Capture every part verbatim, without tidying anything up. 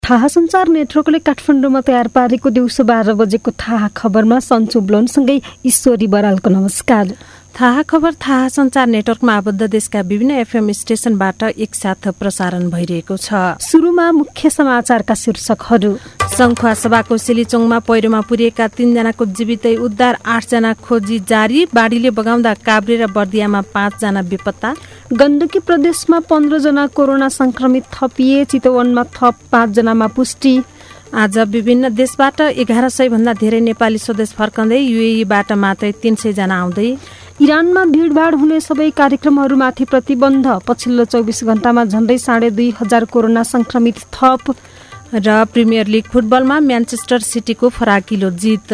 थाहा सञ्चार नेटवर्कले काठमाडौँमा तयार पारेको दिउँसो बाह्र बजेको थाहा खबरमा सन्चु ब्लोनसँगै ईश्वरी बरालको नमस्कार। थाहा खबर थाहा सञ्चार नेटवर्कमा आबद्ध देशका विभिन्न एफएम स्टेशनबाट एकसाथ प्रसारण भइरहेको छ। सुरुमा मुख्य समाचारका शीर्षकहरू। सङ्खुवासभाको सिलिचोङमा पहिरोमा पुरिएका तीनजनाको जीवितै उद्धार, आठजना खोजी जारी। बाढीले बगाउँदा काभ्रे र बर्दियामा पाँचजना बेपत्ता। गण्डकी प्रदेशमा पन्ध्रजना कोरोना संक्रमित थपिए, चितवनमा थप पाँचजनामा पुष्टि। आज विभिन्न देशबाट एघार सय भन्दा धेरै नेपाली स्वदेश फर्कँदै, युएईबाट मात्रै तीन सय जना आउँदै। इरानमा भीडभाड हुने सबै कार्यक्रमहरूमाथि प्रतिबन्ध, पछिल्लो चौबिस घण्टामा झण्डै साढे दुई हजार कोरोना संक्रमित थप। र प्रिमियर लिग फुटबलमा म्यानचेस्टर सिटीको फराकिलो जित।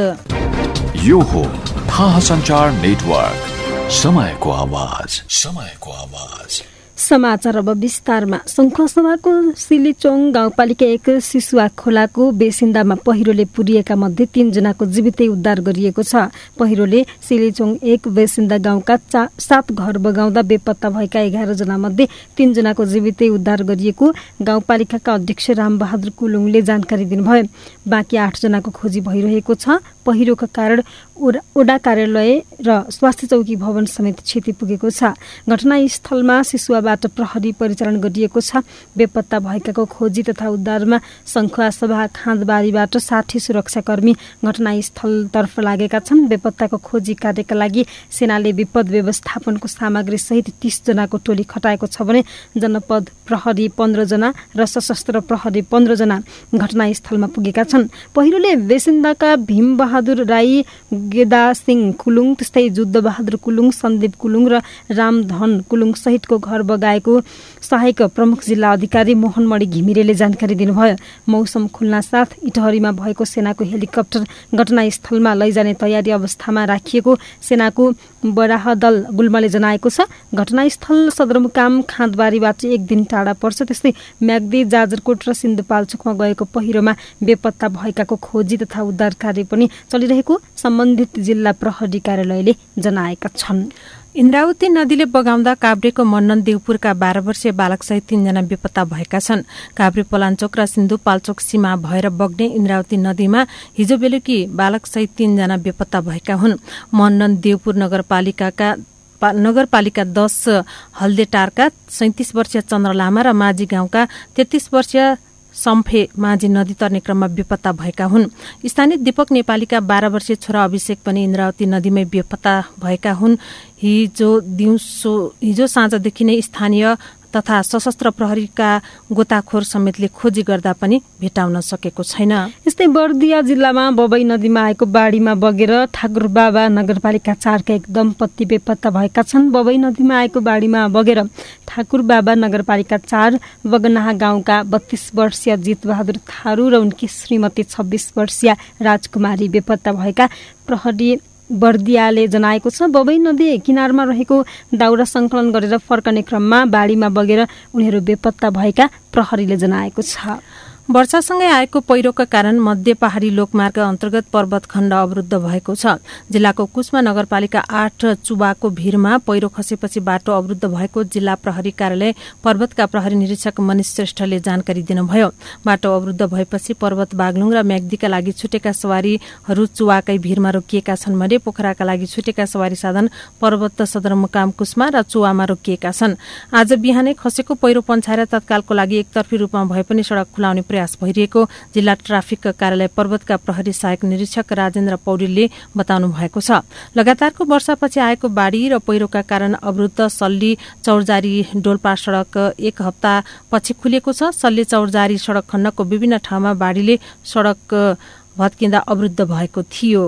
यो हो थाहा सञ्चार नेटवर्क, समयको आवाज, समयको आवाज। समाचार अब विस्तारमा। सङ्खुवासभाको सिलिचोङ गाउँपालिका एक सिसुवा खोलाको बेसिन्दामा पहिरोले पुरिएका मध्ये तीनजनाको जीवितै उद्धार गरिएको छ। पहिरोले सिलिचोङ एक बेसिन्दा गाउँका चा सात घर बगाउँदा बेपत्ता भएका एघार जना मध्ये तीनजनाको जीवितै उद्धार गरिएको गाउँपालिकाका अध्यक्ष रामबहादुर कुलुङले जानकारी दिनुभयो। बाँकी आठजनाको खोजी भइरहेको छ। पहिरोका कारण ओडा कार्यालय र स्वास्थ्य चौकी भवन समेत क्षति पुगेको छ। घटनास्थलमा सिसुवाबाट प्रहरी परिचालन गरिएको छ। बेपत्ता भएकाको खोजी तथा उद्धारमा सङ्खुवासभा खाँदबारीबाट साठी सुरक्षाकर्मी घटनास्थलतर्फ लागेका छन्। बेपत्ताको खोजी कार्यका लागि सेनाले विपद व्यवस्थापनको सामग्री सहित तीस जनाको टोली खटाएको छ भने जनपद प्रहरी पन्ध्र जना र सशस्त्र प्रहरी पन्ध्र जना घटनास्थलमा पुगेका छन्। पहिरोले बेसिन्दाका भीमबहादुर राई, गेदा सिंह कुलुङ, त्यस्तै जुद्धबहादुर कुलुङ, सन्दीप कुलुङ र रामधन कुलुङ सहितको घर बगाएको सहायक प्रमुख जिल्ला अधिकारी मोहनमणि घिमिरेले जानकारी दिनुभयो। मौसम खुल्ना साथ इटहरीमा भएको सेनाको हेलिकप्टर घटनास्थलमा लैजाने तयारी अवस्थामा राखिएको सेनाको बराह दल गुल्मले जनाएको छ। घटनास्थल सदरमुकाम खाँदबारीबाट एक दिन टाढा पर्छ। त्यस्तै म्याग्दी, जाजरकोट र सिन्धुपाल्चोकमा गएको पहिरोमा बेपत्ता भएकाको खोजी तथा उद्धार कार्य पनि चलिरहेको सम्बन्धित जिल्ला प्रहरी कार्यालयले जनाएका छन्। इन्द्रावती नदीले बगाउँदा काभ्रेको मन्नन देवपुरका बाह्र वर्षीय बालकसहित तीनजना बेपत्ता भएका छन्। काभ्रे पलाञ्चोक र सिन्धुपाल्चोक सीमा भएर बग्ने इन्द्रावती नदीमा हिजो बेलुकी बालकसहित तीनजना बेपत्ता भएका हुन्। मन्नन देवपुर नगरपालिकाका नगरपालिका दस हल्देटारका सैंतिस वर्षीय चन्द्र लामा र माझी गाउँका तेत्तीस वर्षीय सम्फे माझी नदी तर्ने क्रममा बेपत्ता भएका हुन्। स्थानीय दीपक नेपालीका बाह्र वर्षीय छोरा अभिषेक पनि इन्द्रावती नदीमै बेपत्ता भएका हुन्। हिजो दिउँसो हिजो साँझदेखि नै स्थानीय तथा सशस्त्र प्रहरीका गोताखोर समेतले खोजी गर्दा पनि भेटाउन सकेको छैन। यस्तै बर्दिया जिल्लामा बबई नदीमा आएको बाढीमा बगेर ठाकुरबाबा नगरपालिका चारका एक दम्पति बेपत्ता भएका छन्। बबई नदीमा आएको बाढीमा बगेर ठाकुरबाबा नगरपालिका चार बगनाहा गाउँका बत्तीस वर्षीय जितबहादुर थारू र उनकी श्रीमती छब्बीस वर्षीय राजकुमारी बेपत्ता भएका प्रहरी बर्दियाले जनाएको छ। बबई नदी किनारमा रहेको दाउरा संकलन गरेर फर्कने क्रममा बाढीमा बगेर उनीहरू बेपत्ता भएका प्रहरीले जनाएको छ। वर्षासँगै आएको पहिरोका कारण मध्य पहाड़ी लोकमार्ग अन्तर्गत पर्वत खण्ड अवरुद्ध भएको छ। जिल्लाको कुस्मा नगरपालिका आठ चुबाको भीरमा पहिरो खसेपछि बाटो अवरुद्ध भएको जिल्ला प्रहरी कार्यालय पर्वतका प्रहरी निरीक्षक मनिष श्रेष्ठले जानकारी दिनुभयो। बाटो अवरुद्ध भएपछि पर्वत बागलुङ र म्याग्दीका लागि छुटेका सवारीहरू चुवाकै भीरमा रोकिएका छन् भने पोखराका लागि छुटेका सवारी साधन पर्वत सदरमुकाम कुस्मा र चुवामा रोकिएका छन्। आज बिहानै खसेको पहिरो पन्छाएर तत्कालको लागि एकतर्फी रूपमा भए पनि सड़क खुलाउने प्रयास भइरहेको जिल्ला ट्राफिक कार्यालय पर्वतका प्रहरी सहायक निरीक्षक राजेन्द्र पौडेलले बताउनु भएको छ। लगातारको वर्षापछि आएको बाढ़ी र पहिरोका कारण अवरुद्ध सल्ली चौरजारी डोल्पा सड़क एक हप्ता पछि खुलेको छ। सल्ली चौरजारी सड़क खण्डको विभिन्न ठाउँमा बाढ़ीले सड़क भत्किँदा अवरुद्ध भएको थियो।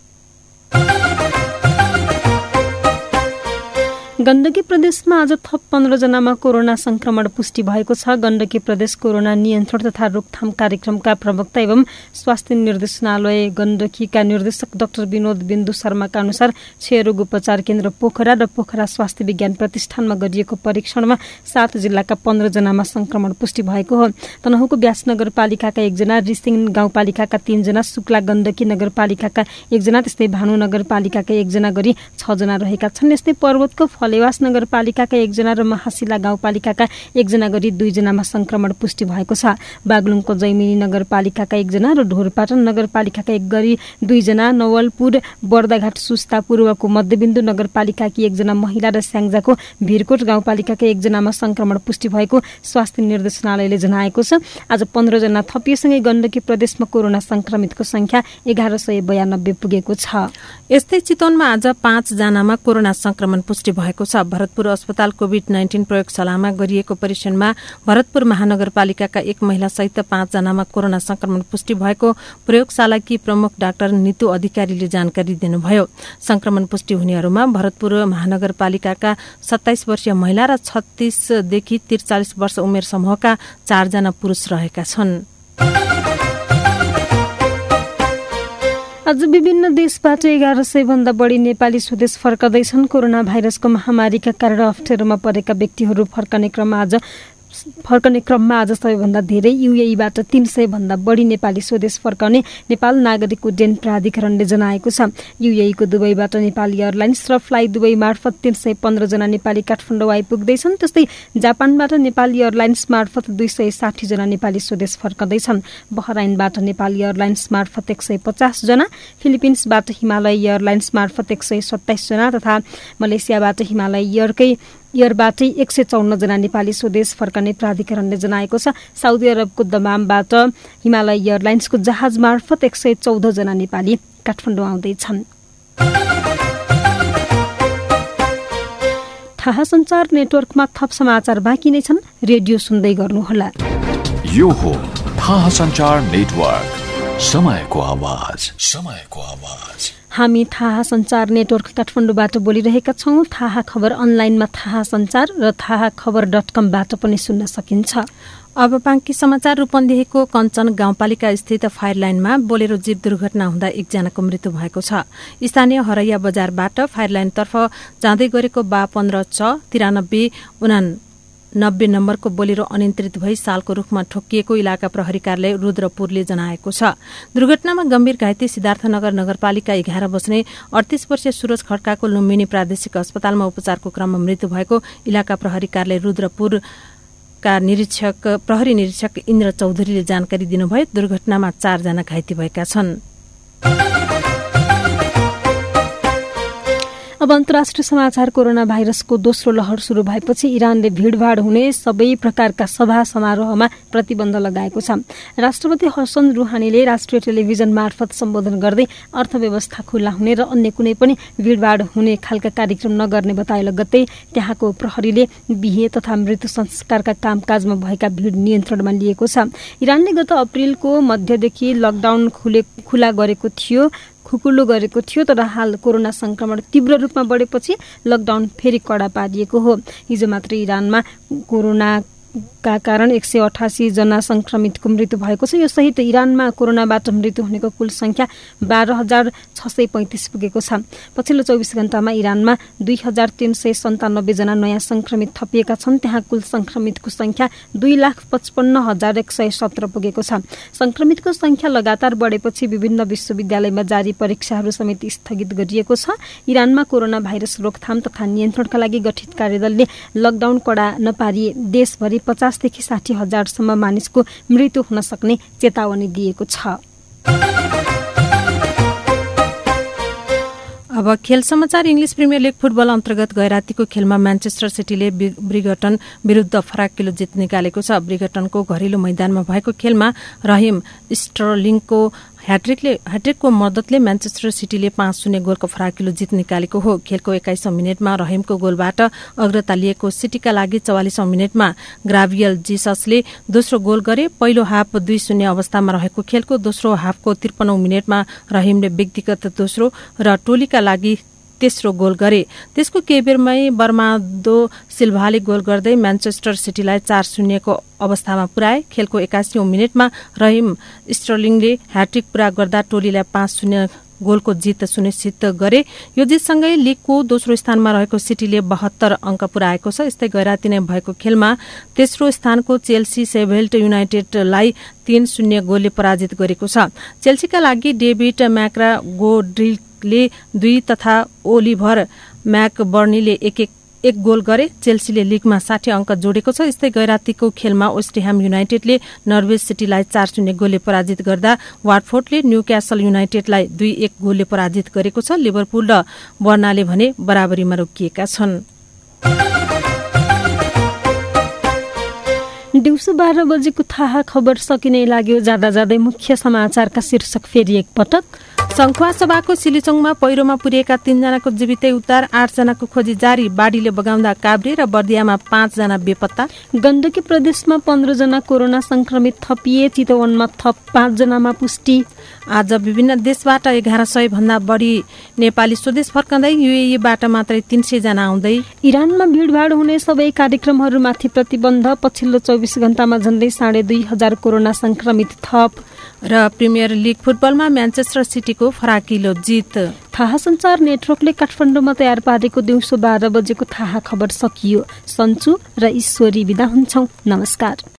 गण्डकी प्रदेशमा आज थप पन्ध्र जनामा कोरोना संक्रमण पुष्टि भएको छ। गण्डकी प्रदेश कोरोना नियन्त्रण तथा रोकथाम कार्यक्रमका प्रवक्ता एवं स्वास्थ्य निर्देशनालय गण्डकीका निर्देशक डाक्टर विनोद बिन्दु शर्माका अनुसार क्षय रोग उपचार केन्द्र पोखरा र पोखरा स्वास्थ्य विज्ञान प्रतिष्ठानमा गरिएको परीक्षणमा सात जिल्लाका पन्ध्र जनामा संक्रमण पुष्टि भएको हो। तनहुँको व्यास नगरपालिकाका एकजना, रिसिङ गाउँपालिकाका तीनजना, शुक्ला गण्डकी नगरपालिकाका एकजना, त्यस्तै भानु नगरपालिकाका एकजना गरी छ जना रहेका छन्। यस्तै पर्वतको फले कालेवास नगरपालिकाका एकजना र महाशिला गाउँपालिकाका एकजना गरी दुईजनामा संक्रमण पुष्टि भएको छ। बागलुङको जैमिनी नगरपालिकाका एकजना र ढोरपाटन नगरपालिकाका एक गरी दुईजना, नवलपुर बर्दाघाट सुस्ता पूर्वको मध्यबिन्दु नगरपालिकाकी एकजना महिला र स्याङ्जाको भिरकोट गाउँपालिकाका एकजनामा संक्रमण पुष्टि भएको स्वास्थ्य निर्देशनालयले जनाएको छ। आज पन्ध्र जना थपिएसँगै गण्डकी प्रदेशमा कोरोना संक्रमितको संख्या एघार सय बयानब्बे पुगेको छ। यस्तै चितवनमा आज पाँच जनामा कोरोना संक्रमण पुष्टि भएको छ। भरतपुर अस्पताल कोभिड नाइन्टिन प्रयोगशालामा गरिएको परीक्षणमा भरतपुर महानगरपालिकाका एक महिला सहित पाँच जनामा कोरोना संक्रमण पुष्टि भएको प्रयोगशालाकी प्रमुख डाक्टर नितु अधिकारीले जानकारी दिनुभयो। संक्रमण पुष्टि हुनेहरूमा भरतपुर महानगरपालिकाका सत्ताइस वर्षीय महिला र छत्तीसदेखि त्रिचालिस वर्ष उमेर समूहका चारजना पुरूष रहेका छन्। आज विभिन्न देशबाट एघार सय भन्दा बढी नेपाली स्वदेश फर्कदैछन्। कोरोना भाइरसको महामारीका कारण अप्ठ्यारोमा परेका व्यक्तिहरू फर्कने क्रममा आज फर्कने क्रममा आज सबैभन्दा धेरै युएईबाट तीन सय भन्दा बढी नेपाली स्वदेश फर्काउने नेपाल नागरिक उड्डयन प्राधिकरणले जनाएको छ। युएईको दुबईबाट नेपाली एयरलाइन्स र फ्लाइ दुबई मार्फत तीन सय पन्ध्र जना नेपाली काठमाडौँ आइपुग्दैछन्। त्यस्तै जापानबाट नेपाली एयरलाइन्स मार्फत दुई सय साठी जना नेपाली स्वदेश फर्कदैछन्। बहराइनबाट नेपाली एयरलाइन्स मार्फत एक सय पचास जना, फिलिपिन्सबाट हिमालय एयरलाइन्स मार्फत एक सय सत्ताइस जना तथा मलेसियाबाट हिमालय एयरकै एयरबाटै एक सय चौन्न जना नेपाली स्वदेश फर्कने प्राधिकरणले जनाएको छ। साउदी अरबको दमामबाट हिमालय एयरलाइन्सको जहाज मार्फत एक सय चौध जना नेपाली काठमाडौँ आउँदैछन्। थाहा सञ्चार नेटवर्कमा थप समाचार बाँकी नै छन्, रेडियो सुन्दै गर्नुहोला। यो हो थाहा सञ्चार नेटवर्क, समयको आवाज, समयको आवाज। हामी थाहा सञ्चार नेटवर्क काठमाडौँबाट बोलिरहेका छौं। थाहा खबर अनलाइनमा थाहा सञ्चार र थाहा खबर डट कमबाट पनि सुन्न सकिन्छ। अब बाँकी समाचार। रूपन्देहीको कञ्चन गाउँपालिका स्थित फायर लाइनमा बोलेरो जीप दुर्घटना हुँदा एकजनाको मृत्यु भएको छ। स्थानीय हरैया बजारबाट फायर लाइनतर्फ जाँदै गरेको बा पन्ध्र च तिरानब्बे उना नब्बे नम्बरको बोलेरो अनियन्त्रित भई सालको रूखमा ठोकिएको इलाका प्रहरी कार्यालय रुद्रपुरले जनाएको छ। दुर्घटनामा गम्भीर घाइते सिद्धार्थनगर नगरपालिका एघार बस्ने अडतीस वर्षीय सुरज खड्काको लुम्बिनी प्रादेशिक अस्पतालमा उपचारको क्रममा मृत्यु भएको इलाका प्रहरी कार्यालय रुद्रपुरका निरीक्षक प्रहरी निरीक्षक इन्द्र चौधरीले जानकारी दिनुभयो। दुर्घटनामा चारजना घाइते भएका छन्। अब अन्तर्राष्ट्रिय समाचार। कोरोना भाइरसको दोस्रो लहर शुरू भएपछि इरानले भीड़भाड़ हुने सबै प्रकारका सभा समारोहमा प्रतिबन्ध लगाएको छ। राष्ट्रपति हसन रुहानीले राष्ट्रिय टेलिभिजन मार्फत सम्बोधन गर्दै अर्थव्यवस्था खुल्ला हुने र अन्य कुनै पनि भीड़भाड़ हुने खालका कार्यक्रम नगर्ने बताए लगत्तै त्यहाँको प्रहरीले बिहे तथा मृत्यु संस्कारका कामकाजमा भएका भीड़ नियन्त्रणमा लिएको छ। इरानले गत अप्रिलको मध्यदेखि लकडाउन खुले खुला गरेको थियो खुकुलो गरेको थियो तर हाल कोरोना संक्रमण तीव्र रूपमा बढेपछि लकडाउन फेरि कडा पारिएको हो। हिजो मात्र इरानमा कोरोना का कारण एक सय अठासी जना संक्रमितको मृत्यु भएको छ। यो सहित इरानमा कोरोनाबाट मृत्यु हुनेको कुल संख्या बाह्र हजार छ सय पैंतिस पुगेको छ। पछिल्लो चौबिस घण्टामा इरानमा दुई हजार तीन सय सन्तानब्बे जना नयाँ संक्रमित थपिएका छन्। त्यहाँ कुल संक्रमितको संख्या दुई लाख पचपन्न हजार एक सय सत्र पुगेको छ। संक्रमितको संख्या लगातार बढेपछि विभिन्न विश्वविद्यालयमा जारी परीक्षाहरू समेत स्थगित गरिएको छ। इरानमा कोरोना भाइरस रोकथाम तथा नियन्त्रणका लागि गठित कार्यदलले लकडाउन कडा नपारिए देशभरि पचासदेखि साठी हजारसम्म मानिसको मृत्यु हुन सक्ने चेतावनी दिएको छ। अब खेल समाचार। इङ्ग्लिस प्रिमियर लिग फुटबल अन्तर्गत गैरातीको खेलमा म्यान्चेस्टर सिटीले ब्रिगटन विरुद्ध फराक किलो जित निकालेको छ। ब्रिगटनको घरेलु मैदानमा भएको खेलमा रहिम स्टर्लिङको ह्याट्रिकले ह्याट्रिकको मद्दतले म्यान्चेस्टर सिटीले पाँच शून्य गोलको फराकिलो जित निकालेको हो। खेलको एक्काइसौं मिनटमा रहिमको गोलबाट अग्रता लिएको सिटीका लागि चौवालिसौं मिनटमा ग्राभियल जिससले दोस्रो गोल गरे। पहिलो हाफ दुई शून्य अवस्थामा रहेको खेलको दोस्रो हाफको त्रिपन्नौं मिनटमा रहिमले व्यक्तिगत दोस्रो र टोलीका लागि तेस्रो गोल गरे। त्यसको केही बेरमै बर्मादो सिल्भाले गोल गर्दै म्यान्चेस्टर सिटीलाई चार शून्यको अवस्थामा पुर्याए। खेलको एकासीौं मिनटमा रहिम स्टर्लिङले ह्याट्रिक पूरा गर्दा टोलीलाई पाँच शून्य गोलको जित सुनिश्चित गरे। यो जितसँगै लीगको दोस्रो स्थानमा रहेको सिटीले बहत्तर अंक पुर्याएको छ। यस्तै गैराती नै भएको खेलमा तेस्रो स्थानको चेल्सी सेभिल्ट युनाइटेडलाई तीन शून्य गोलले पराजित गरेको छ। चेल्सीका लागि डेभिड म्याक्रा गोड्रिलले दुई तथा ओलिभर म्याकबर्नीले एक एक एक गोल गरे। चेल्सीले लिगमा साठी अङ्क जोडेको छ। यस्तै गैरातीको खेलमा वेस्टह्याम युनाइटेडले नर्विच सिटीलाई चार शून्य गोलले पराजित गर्दा वाटफोर्डले न्यूक्यासल युनाइटेडलाई दुई एक गोलले पराजित गरेको छ। लिभरपुल र बर्नाले भने बराबरीमा रोकिएका छन्। दिउँसो बाह्र बजेको थाहा खबर सकिने लाग्यो। जाँदा जाँदै मुख्य समाचारका शीर्षक फेरि एकपटक। संखुवा सभाको सिलिचोङमा पहिरोमा पुरिएका तीनजनाको जीवितै उद्धार, आठजनाको खोजी जारी। बाढीले बगाउँदा काभ्रे र बर्दियामा पाँचजना बेपत्ता। गण्डकी प्रदेशमा पन्ध्रजना कोरोना संक्रमित थपिए। चितवनमा थप पाँचजनामा पुष्टि। आज विभिन्न देशबाट एघार सय भन्दा बढी नेपाली स्वदेश फर्कँदै। युएईबाट मात्रै तीन सय जना आउँदै। इरानमा भीडभाड हुने सबै कार्यक्रमहरूमाथि प्रतिबन्ध। पछिल्लो चौबिस घण्टामा झण्डै साढे दुई हजार कोरोना संक्रमित थप। र प्रिमियर लिग फुटबलमा म्यान्चेस्टर सिटीको फराकिलो जित। थाहा सञ्चार नेटवर्कले काठमाडौँमा तयार पारेको दिउँसो बाह्र बजेको थाहा खबर सकियो। सन्चु र ईश्वरी बिदा हुन्छौं। नमस्कार।